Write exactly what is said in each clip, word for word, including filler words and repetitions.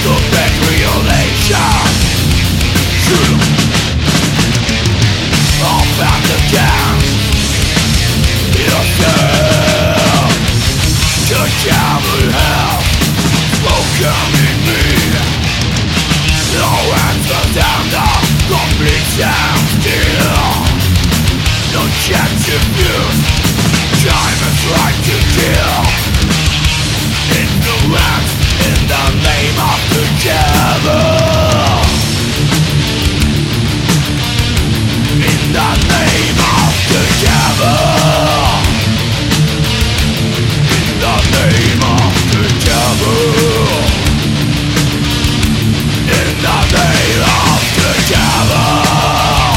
the speculation. All back again. Yourself, the devil has spoken in me. No answers and the complete standstill. No chance to fuse. Time is right to kill. Influence in the name of the devil. In the name of the devil. In the name of the devil. In the name of the devil.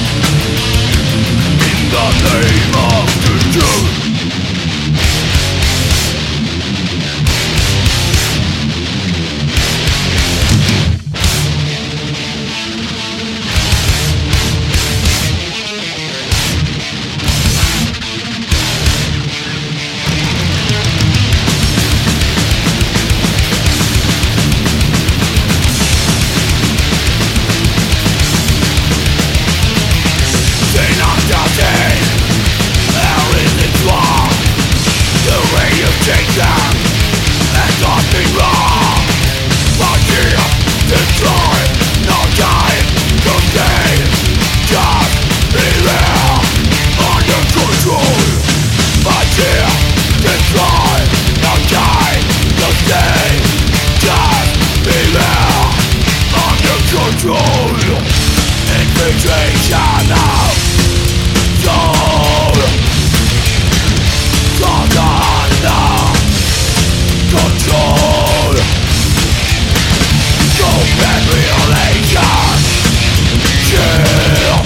In the name of the devil. Take them and nothing wrong. But here, destroy, no time to stay. Just be there, under control. But here, destroy, no time to stay. Just be there, under control. Infiltration of soul. Got under control. Go back relation. Chill.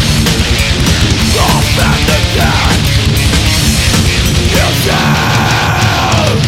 Off and again. Yourself.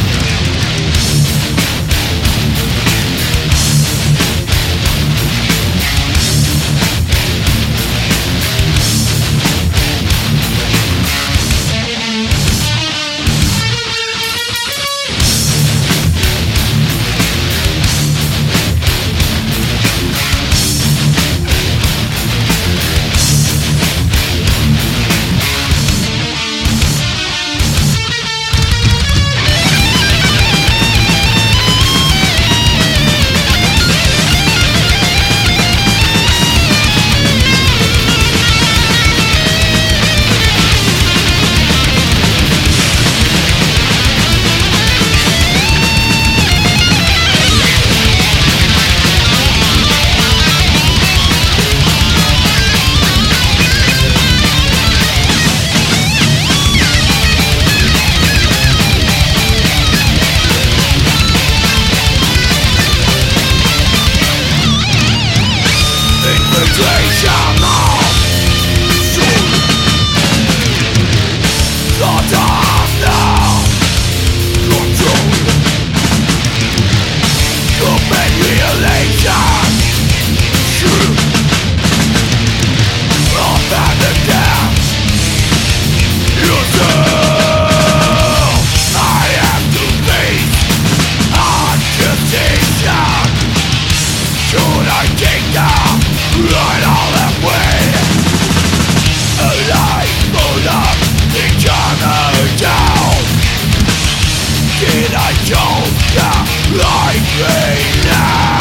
Infiltration of soul. Got under control. Go back relation. Shoot. Off and again. Yourself. I have to face accusation. Should I take down right all that way? Alive full of eternal doubt. Did I joke the right way now?